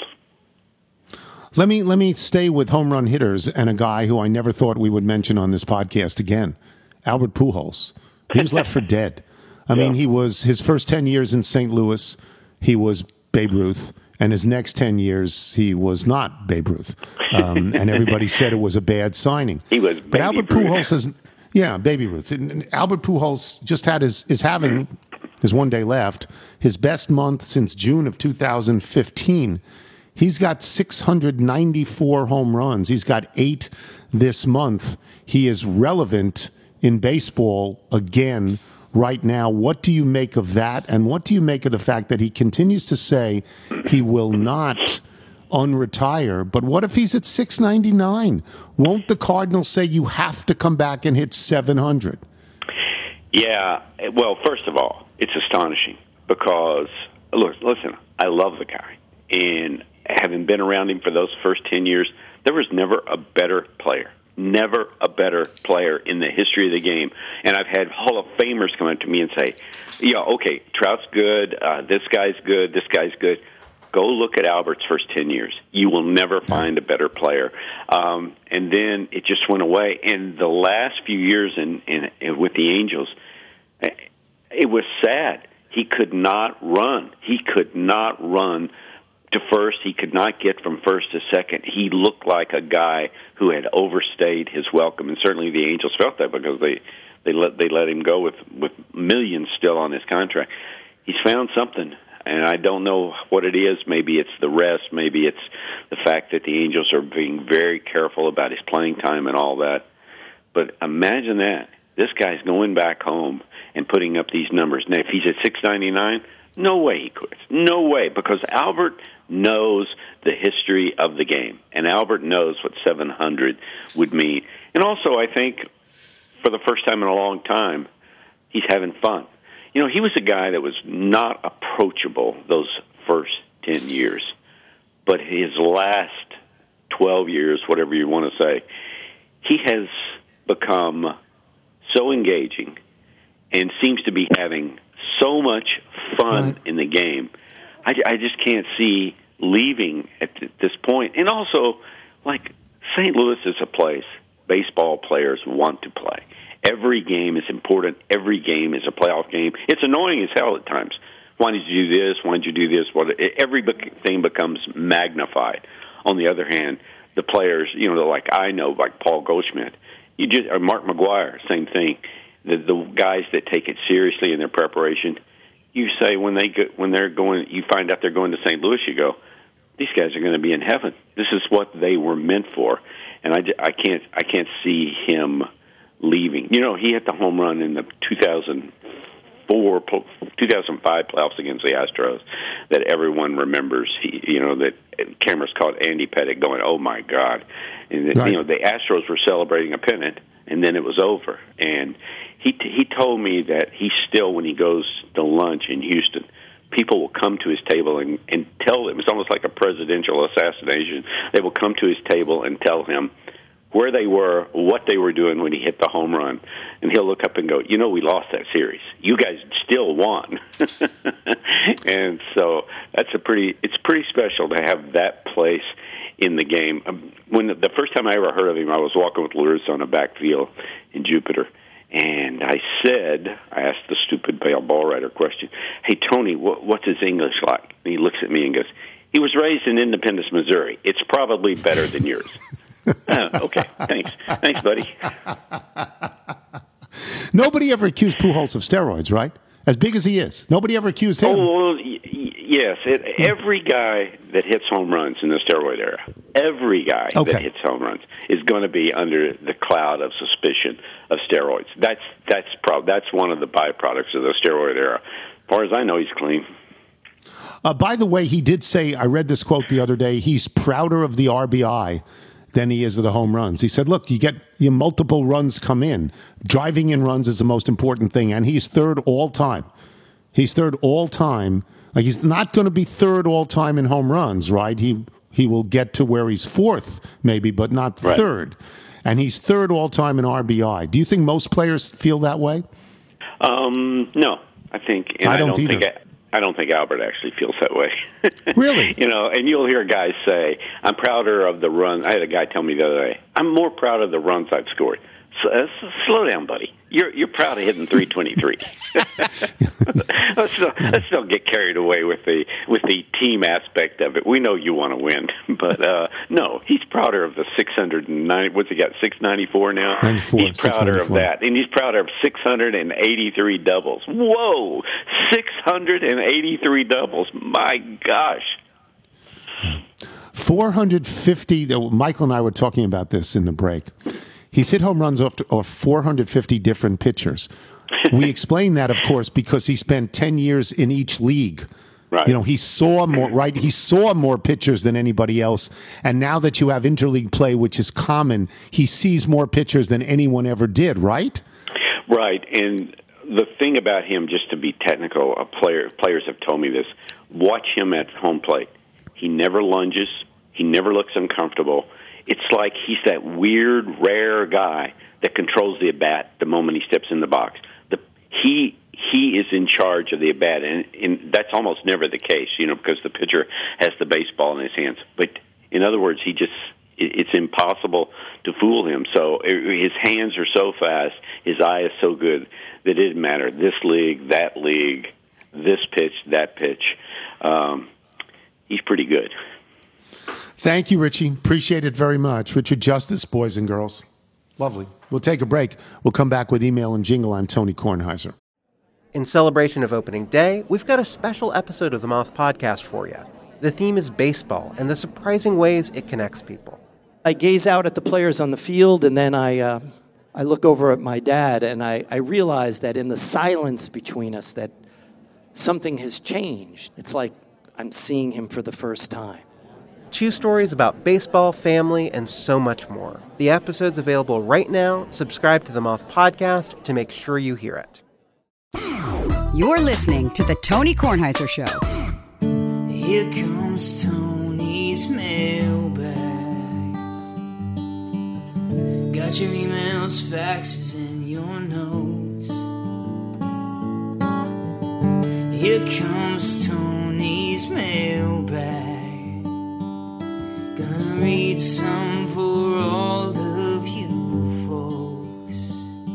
Let me let me stay with home run hitters and a guy who I never thought we would mention on this podcast again, Albert Pujols. He was left for dead. I yeah. mean, he was his first ten years in Saint Louis, he was Babe Ruth, and his next ten years he was not Babe Ruth. Um, and everybody said it was a bad signing. He was, but Albert Ruth. Pujols has, yeah, Baby Ruth. And, and Albert Pujols just had his is having his one day left, his best month since June of two thousand fifteen. He's got six hundred ninety-four home runs. He's got eight this month. He is relevant in baseball again right now. What do you make of that? And what do you make of the fact that he continues to say he will not unretire? But what if he's at six ninety-nine? Won't the Cardinals say you have to come back and hit seven hundred? Yeah. Well, first of all, it's astonishing because, look, listen, I love the guy. And having been around him for those first ten years, there was never a better player. Never a better player in the history of the game. And I've had Hall of Famers come up to me and say, yeah, okay, Trout's good, uh, this guy's good, this guy's good. Go look at Albert's first ten years. You will never find a better player. Um, and then it just went away. And the last few years in, in, in with the Angels, it was sad. He could not run. He could not run to first. He could not get from first to second. He looked like a guy who had overstayed his welcome, and certainly the Angels felt that because they they let they let him go with with millions still on his contract. He's found something, and I don't know what it is. Maybe it's the rest. Maybe it's the fact that the Angels are being very careful about his playing time and all that. But imagine that. This guy's going back home and putting up these numbers. Now, if he's at six ninety-nine, no way he quits. No way, because Albert knows the history of the game, and Albert knows what seven hundred would mean. And also, I think, for the first time in a long time, he's having fun. You know, he was a guy that was not approachable those first ten years, but his last twelve years, whatever you want to say, he has become so engaging and seems to be having so much fun right. in the game. I, I just can't see leaving at this point. And also, like, Saint Louis is a place baseball players want to play. Every game is important. Every game is a playoff game. It's annoying as hell at times. Why did you do this? Why did you do this? What? Everything becomes magnified. On the other hand, the players, you know, like I know, like Paul Goldschmidt, you just or Mark McGuire, same thing. The, the guys that take it seriously in their preparation, you say when they go, when they're going, you find out they're going to Saint Louis, you go, these guys are going to be in heaven. This is what they were meant for, and I, I can't I can't see him leaving. You know, he hit the home run in the two thousand four, two thousand five playoffs against the Astros that everyone remembers. He, you know, that cameras caught Andy Pettitte going, "Oh my God!" And right. you know, the Astros were celebrating a pennant, and then it was over. And he he told me that he still, when he goes to lunch in Houston, people will come to his table and, and tell him. It's almost like a presidential assassination. They will come to his table and tell him where they were, what they were doing when he hit the home run. And he'll look up and go, you know, we lost that series. You guys still won. And so that's a pretty, it's pretty special to have that place in the game. When the, the first time I ever heard of him, I was walking with Larissa on a backfield in Jupiter. And I said, I asked the stupid pale ball writer question, hey, Tony, what, what's his English like? And he looks at me and goes, he was raised in Independence, Missouri. It's probably better than yours. Oh, okay, thanks. Thanks, buddy. Nobody ever accused Pujols of steroids, right? As big as he is. Nobody ever accused him. Oh, well, y- yes. It, every guy that hits home runs in the steroid era, every guy okay. that hits home runs is going to be under the cloud of suspicion of steroids. That's that's prob- that's one of the byproducts of the steroid era. As far as I know, he's clean. Uh, by the way, he did say, I read this quote the other day, he's prouder of the R B I than he is of the home runs. He said, look, you get you multiple runs come in. Driving in runs is the most important thing, and he's third all time. He's third all time. Like, he's not going to be third all time in home runs, right? He he will get to where he's fourth, maybe, but not right. third. And he's third all time in R B I. Do you think most players feel that way? Um, no, I think, and I I don't don't, either. think I, I don't think Albert actually feels that way. Really? You know, and you'll hear guys say, "I'm prouder of the run." I had a guy tell me the other day, "I'm more proud of the runs I've scored." So, uh, slow down, buddy. You're you're proud of hitting three twenty-three. let's not, let's not get carried away with the with the team aspect of it. We know you want to win, but uh, no, he's prouder of the six hundred ninety. What's he got? six ninety-four now. ninety-four, He's prouder of that, and he's prouder of six hundred eighty-three doubles. Whoa, six hundred eighty-three doubles. My gosh. four hundred fifty. Michael and I were talking about this in the break. He's hit home runs off, off four hundred fifty different pitchers. We explain that, of course, because he spent ten years in each league. Right. You know, he saw more, right? He saw more pitchers than anybody else. And now that you have interleague play, which is common, he sees more pitchers than anyone ever did, right? Right. And the thing about him, just to be technical, a player, players have told me this, watch him at home plate. He never lunges. He never looks uncomfortable. It's like he's that weird, rare guy that controls the at-bat the moment he steps in the box. The, he he is in charge of the at-bat, and, and that's almost never the case, you know, because the pitcher has the baseball in his hands. But in other words, he just it, it's impossible to fool him. So his hands are so fast, his eye is so good that it didn't matter. This league, that league, this pitch, that pitch. Um, he's pretty good. Thank you, Richie. Appreciate it very much. Richard Justice, boys and girls. Lovely. We'll take a break. We'll come back with email and jingle. I'm Tony Kornheiser. In celebration of opening day, we've got a special episode of the Moth Podcast for you. The theme is baseball and the surprising ways it connects people. I gaze out at the players on the field, and then I uh, I look over at my dad, and I, I realize that in the silence between us that something has changed. It's like I'm seeing him for the first time. Two stories about baseball, family, and so much more. The episode's available right now. Subscribe to the Moth Podcast to make sure you hear it. You're listening to The Tony Kornheiser Show. Here comes Tony's mailbag. Got your emails, faxes, and your notes. Here comes Tony's mailbag. Gonna read some for all of you folks.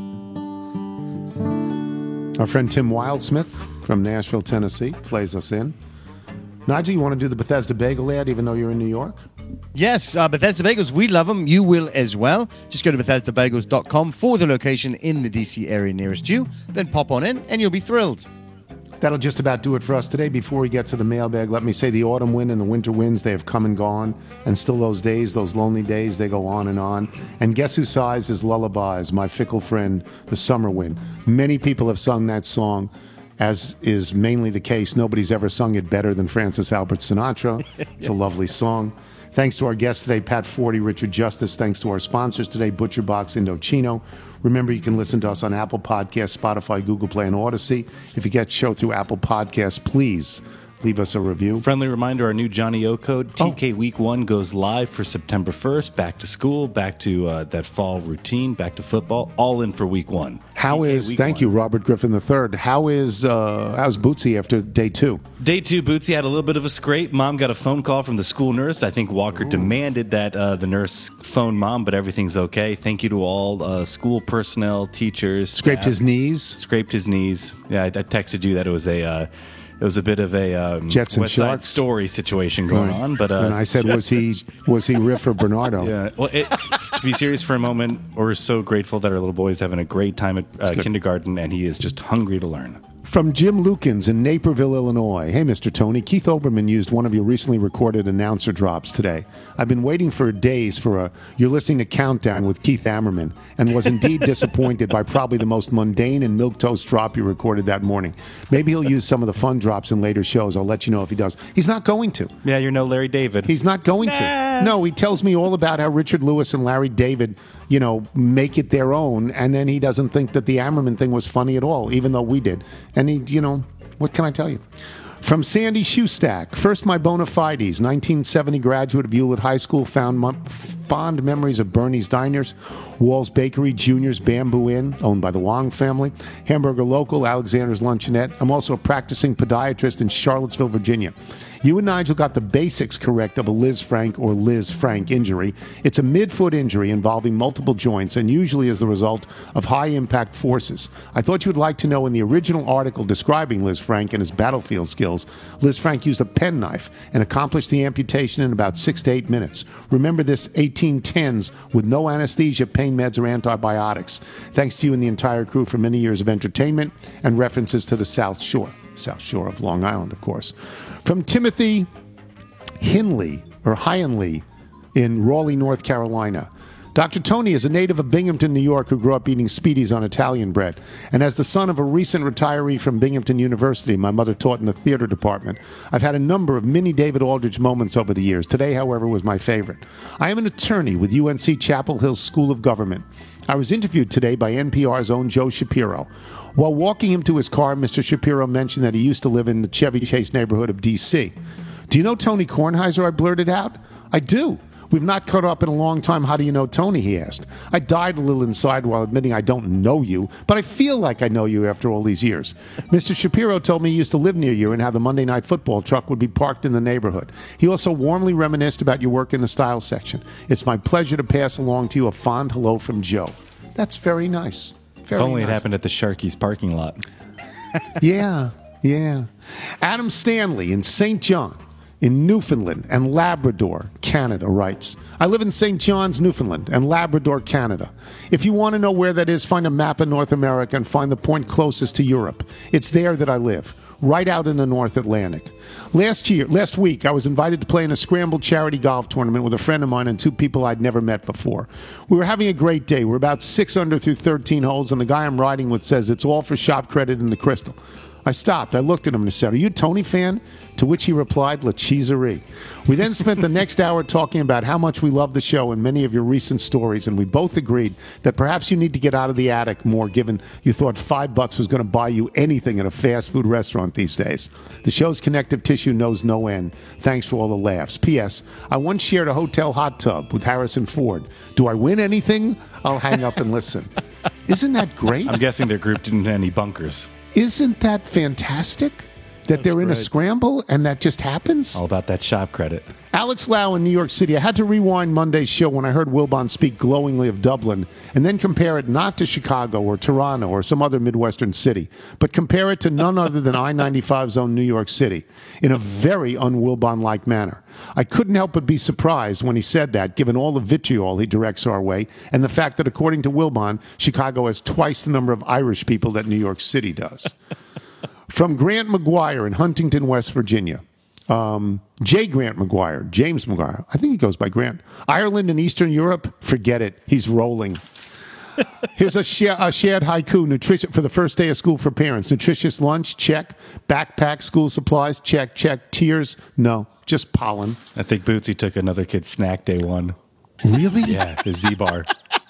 Our friend Tim Wildsmith from Nashville, Tennessee, plays us in. Nigel, you want to do the Bethesda Bagel ad even though you're in New York? Yes, uh, Bethesda Bagels, we love them. You will as well. Just go to Bethesda Bagels dot com for the location in the D C area nearest you. Then pop on in and you'll be thrilled. That'll just about do it for us today. Before we get to the mailbag, let me say the autumn wind and the winter winds, they have come and gone. And still those days, those lonely days, they go on and on. And guess who sighs his lullabies? My fickle friend, the summer wind. Many people have sung that song, as is mainly the case. Nobody's ever sung it better than Francis Albert Sinatra. It's a lovely song. Thanks to our guests today, Pat Forty, Richard Justice. Thanks to our sponsors today, Butcher Box, Indochino. Remember, you can listen to us on Apple Podcasts, Spotify, Google Play, and Odyssey. If you get the show through Apple Podcasts, please leave us a review. Friendly reminder, our new Johnny O code, T K Week one, goes live for September first. Back to school, back to uh, that fall routine, back to football, all in for Week one. How T K is, week thank one. you, Robert Griffin the third. How is, uh, how's Bootsy after day two? Day two, Bootsy had a little bit of a scrape. Mom got a phone call from the school nurse. I think Walker Ooh. demanded that uh, the nurse phone Mom, but everything's okay. Thank you to all uh, school personnel, teachers. Scraped staff. his knees? Scraped his knees. Yeah, I, I texted you that it was a... Uh, It was a bit of a um, Jets and West Side Sharks Story situation going right. on, but uh, and I said, was he was he Riff or Bernardo? Yeah. Well, it, to be serious for a moment, we're so grateful that our little boy is having a great time at uh, kindergarten, and he is just hungry to learn. From Jim Lukens in Naperville, Illinois. Hey, Mister Tony. Keith Olbermann used one of your recently recorded announcer drops today. I've been waiting for days for a You're Listening to Countdown with Keith Ammerman and was indeed disappointed by probably the most mundane and milquetoast drop you recorded that morning. Maybe he'll use some of the fun drops in later shows. I'll let you know if he does. He's not going to. Yeah, you're no Larry David. He's not going nah. to. No, he tells me all about how Richard Lewis and Larry David, you know, make it their own, and then he doesn't think that the Ammerman thing was funny at all, even though we did. And he, you know, what can I tell you? From Sandy Shoestack, first my bona fides, nineteen seventy graduate of Hewlett High School, found mon- fond memories of Bernie's Diners, Wall's Bakery, Junior's Bamboo Inn, owned by the Wong family, Hamburger Local, Alexander's Luncheonette. I'm also a practicing podiatrist in Charlottesville, Virginia. You and Nigel got the basics correct of a Liz Frank or Liz Frank injury. It's a midfoot injury involving multiple joints and usually as the result of high-impact forces. I thought you would like to know in the original article describing Liz Frank and his battlefield skills, Liz Frank used a penknife and accomplished the amputation in about six to eight minutes. Remember this eighteen tens with no anesthesia, pain meds, or antibiotics. Thanks to you and the entire crew for many years of entertainment and references to the South Shore. South Shore of Long Island, of course. From Timothy Hinley, or Hyenley, in Raleigh, North Carolina. Doctor Tony is a native of Binghamton, New York, who grew up eating Speedies on Italian bread. And as the son of a recent retiree from Binghamton University, my mother taught in the theater department, I've had a number of mini David Aldrich moments over the years. Today, however, was my favorite. I am an attorney with U N C Chapel Hill School of Government. I was interviewed today by N P R's own Joe Shapiro. While walking him to his car, Mister Shapiro mentioned that he used to live in the Chevy Chase neighborhood of D C. Do you know Tony Kornheiser? I blurted out. I do. We've not caught up in a long time. How do you know Tony? He asked. I died a little inside while admitting I don't know you, but I feel like I know you after all these years. Mister Shapiro told me he used to live near you and how the Monday Night Football truck would be parked in the neighborhood. He also warmly reminisced about your work in the style section. It's my pleasure to pass along to you a fond hello from Joe. That's very nice. Very if only nice. It happened at the Sharky's parking lot. Yeah, yeah. Adam Stanley in Saint John, in Newfoundland and Labrador, Canada, writes, I live in Saint John's, Newfoundland, and Labrador, Canada. If you want to know where that is, find a map of North America and find the point closest to Europe. It's there that I live, right out in the North Atlantic. Last year, last week, I was invited to play in a scrambled charity golf tournament with a friend of mine and two people I'd never met before. We were having a great day. We're about six under through thirteen holes, and the guy I'm riding with says it's all for shop credit in the Crystal. I stopped. I looked at him and said, are you a Tony fan? To which he replied, La Cheeserie. We then spent the next hour talking about how much we love the show and many of your recent stories, and we both agreed that perhaps you need to get out of the attic more, given you thought five bucks was going to buy you anything at a fast food restaurant these days. The show's connective tissue knows no end. Thanks for all the laughs. P S. I once shared a hotel hot tub with Harrison Ford. Do I win anything? I'll hang up and listen. Isn't that great? I'm guessing they're grouped into any bunkers. Isn't that fantastic? That That's they're in great. a scramble and that just happens? All about that shop credit. Alex Lau in New York City. I had to rewind Monday's show when I heard Wilbon speak glowingly of Dublin and then compare it not to Chicago or Toronto or some other Midwestern city, but compare it to none other than I ninety-five's own New York City in a very un-Wilbon-like manner. I couldn't help but be surprised when he said that, given all the vitriol he directs our way and the fact that, according to Wilbon, Chicago has twice the number of Irish people that New York City does. From Grant McGuire in Huntington, West Virginia. Um, J. Grant McGuire, James McGuire. I think he goes by Grant. Ireland and Eastern Europe, forget it. He's rolling. Here's a, sh- a shared haiku nutrition for the first day of school for parents. Nutritious lunch, check. Backpack, school supplies, check, check. Tears, no, just pollen. I think Bootsy took another kid's snack day one. Really? Yeah, the Z-Bar.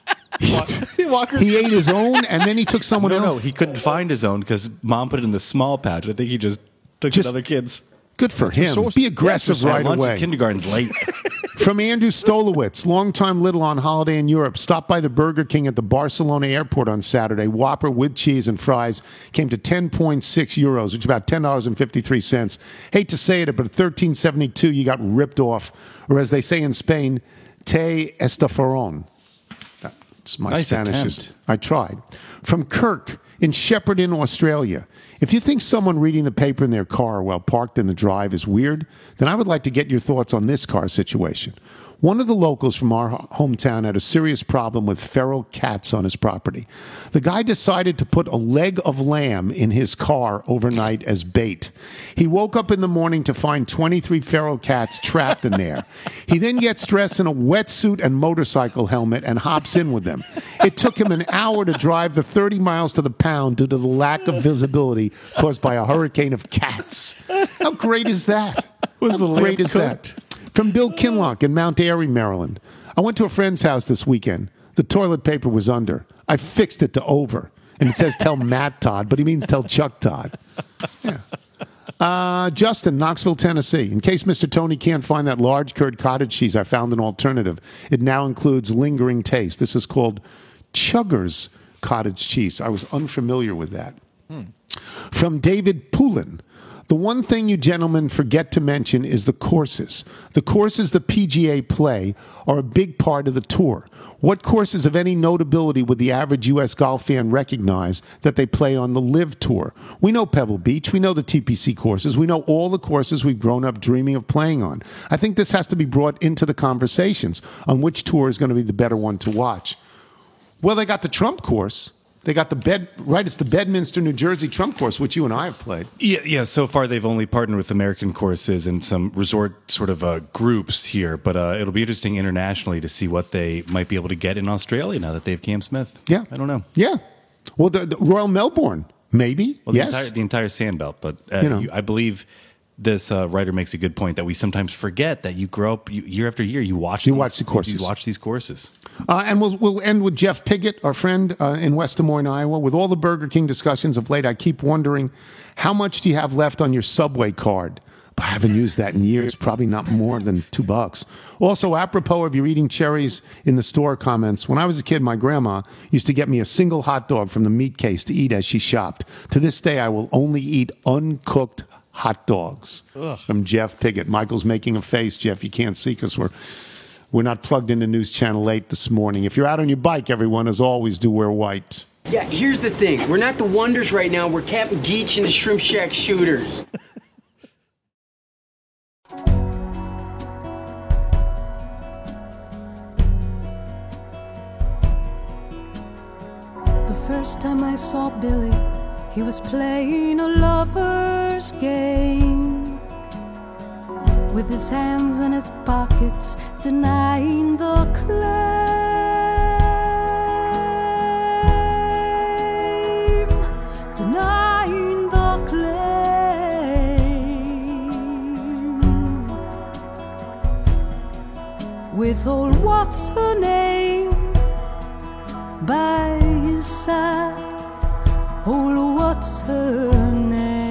He ate his own, and then he took someone no, else. No, he couldn't find his own because mom put it in the small pouch. I think he just took Just- another kid's. Good for him. sauce- Be aggressive Yeah, right lunch away. at kindergarten's late. From Andrew Stolowitz, longtime Little on holiday in Europe, stopped by the Burger King at the Barcelona airport on Saturday. Whopper with cheese and fries came to ten point six euros, which is about ten dollars and fifty-three cents. Hate to say it, but at thirteen seventy-two, you got ripped off. Or as they say in Spain, te estafaron. That's my Nice Spanish. attempt. Is, I tried. From Kirk in Shepparton, Australia. If you think someone reading the paper in their car while parked in the drive is weird, then I would like to get your thoughts on this car situation. One of the locals from our hometown had a serious problem with feral cats on his property. The guy decided to put a leg of lamb in his car overnight as bait. He woke up in the morning to find twenty-three feral cats trapped in there. He then gets dressed in a wetsuit and motorcycle helmet and hops in with them. It took him an hour to drive the thirty miles to the pound due to the lack of visibility caused by a hurricane of cats. How great is that? Was How the lamb great is cooked? that? From Bill Kinlock in Mount Airy, Maryland. I went to a friend's house this weekend. The toilet paper was under. I fixed it to over. And it says tell Matt Todd, but he means tell Chuck Todd. Yeah. Uh, Justin, Knoxville, Tennessee. In case Mister Tony can't find that large curd cottage cheese, I found an alternative. It now includes lingering taste. This is called Chugger's cottage cheese. I was unfamiliar with that. Hmm. From David Poulin. The one thing you gentlemen forget to mention is the courses. The courses the P G A play are a big part of the tour. What courses of any notability would the average U S golf fan recognize that they play on the LIV Tour? We know Pebble Beach. We know the T P C courses. We know all the courses we've grown up dreaming of playing on. I think this has to be brought into the conversations on which tour is going to be the better one to watch. Well, they got the Trump course. They got the bed, right? It's the Bedminster, New Jersey Trump course, which you and I have played. Yeah, yeah. So far, they've only partnered with American Courses and some resort sort of uh, groups here. But uh, it'll be interesting internationally to see what they might be able to get in Australia now that they have Cam Smith. Yeah, I don't know. Yeah, well, the, the Royal Melbourne, maybe. Well, the yes, entire, the entire Sandbelt. But uh, You know. you, I believe this uh, writer makes a good point that we sometimes forget that you grow up you, year after year. You watch. You these, watch the courses. You watch these courses. Uh, and we'll we'll end with Jeff Piggott, our friend uh, in West Des Moines, Iowa. With all the Burger King discussions of late, I keep wondering, how much do you have left on your Subway card? I haven't used that in years, probably not more than two bucks. Also, apropos of your eating cherries in the store comments, when I was a kid, my grandma used to get me a single hot dog from the meat case to eat as she shopped. To this day, I will only eat uncooked hot dogs. Ugh. From Jeff Piggott. Michael's making a face, Jeff. You can't see because we're... We're not plugged into News Channel eight this morning. If you're out on your bike, everyone, as always, do wear white. Yeah, here's the thing. We're not the Wonders right now. We're Captain Geach and the Shrimp Shack Shooters. The first time I saw Billy, he was playing a lover's game. With his hands in his pockets, denying the claim, denying the claim. With old what's her name by his side, old what's her name.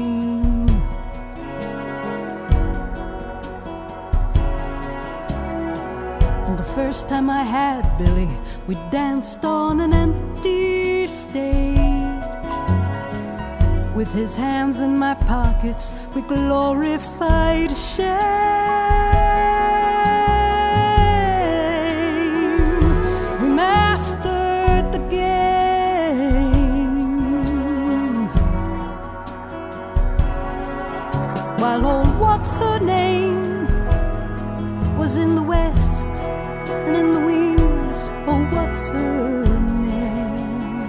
The first time I had Billy, we danced on an empty stage. With his hands in my pockets, we glorified shame. We mastered the game. While old what's her name was in the West, and in the wings, oh, what's her name?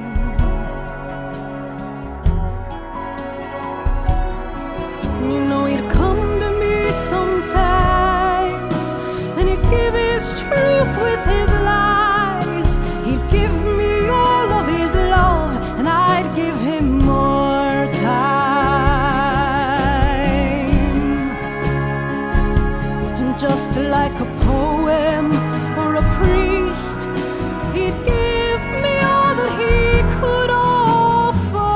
You know, he'd come to me sometimes, and he'd give his truth with his lies. He'd give me all of his love, and I'd give him more time. And just like a poem or a priest, he'd give me all that he could offer,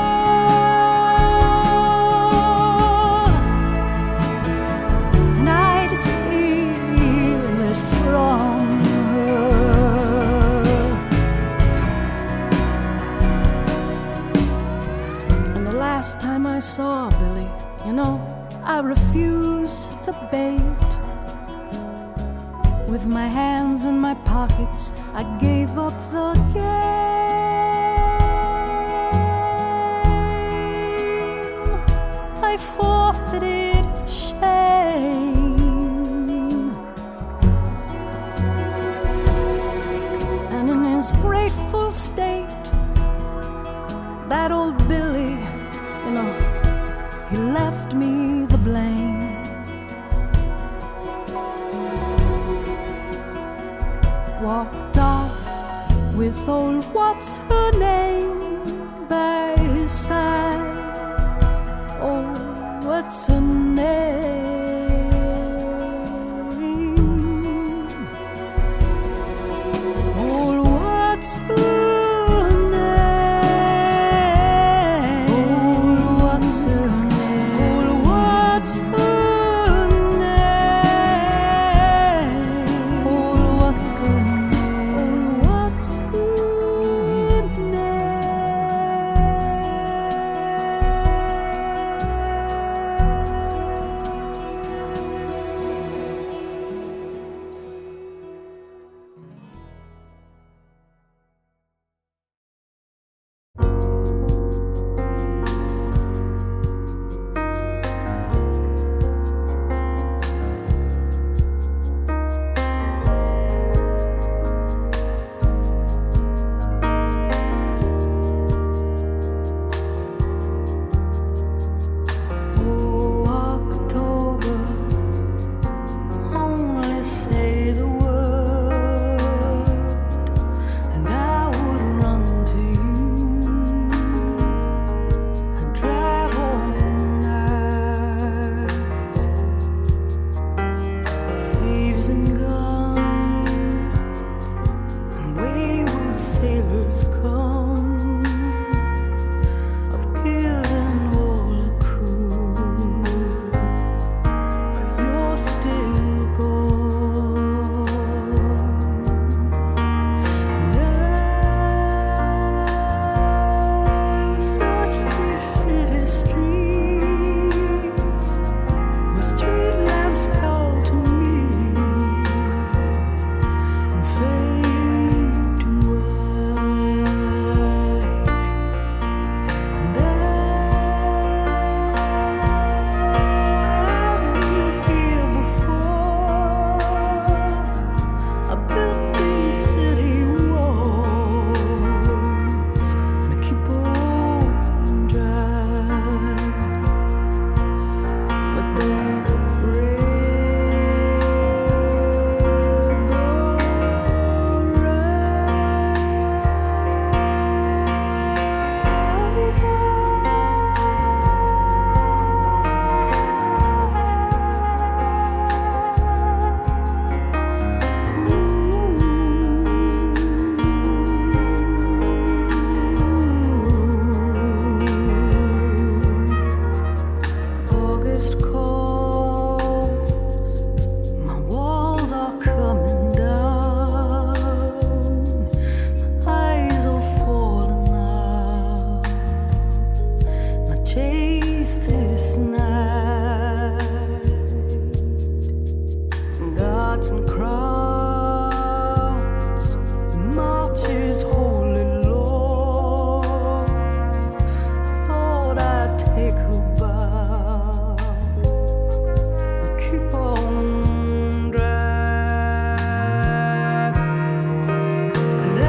and I'd steal it from her. And the last time I saw Billy, you know, I refused the bait. With my hands in my pockets, I gave up the game. I forfeited shame. And in his grateful state, that old Billy, you know, he left me the blame. Walked off with old what's her name by his side. Oh, what's her name? Oh, what's her name? Oh, what's her name? lights and crowds, marches, holy lords. I thought I'd take her bow and keep on driving. And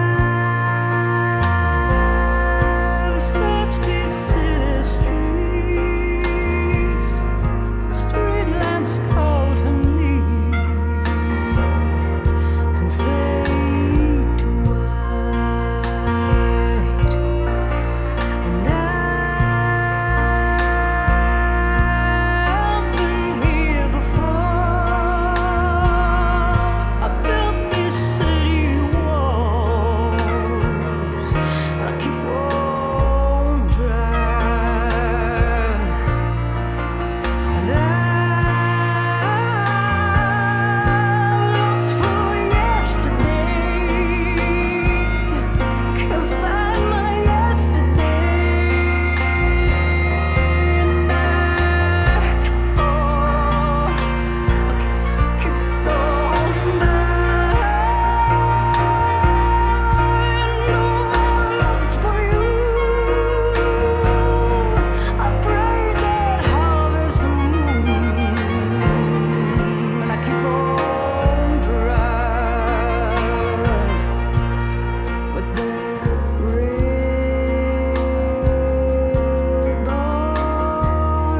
I've searched these city streets, street lamps call to me, from fade to white. And I've been here before. I built these city walls, and I keep on driving. And I've looked for yesterday, can't find my yesterday. And I keep on, keep on dying. No one looks for you. I pray that harvest moon, and I keep on driving with that red ball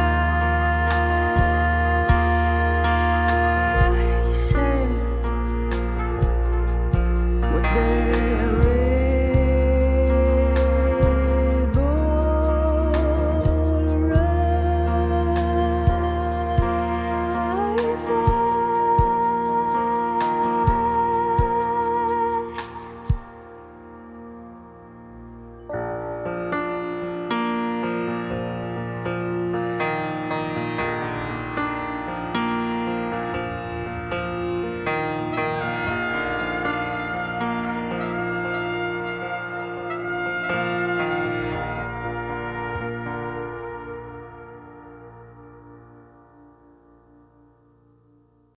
rice, with that red ball rice.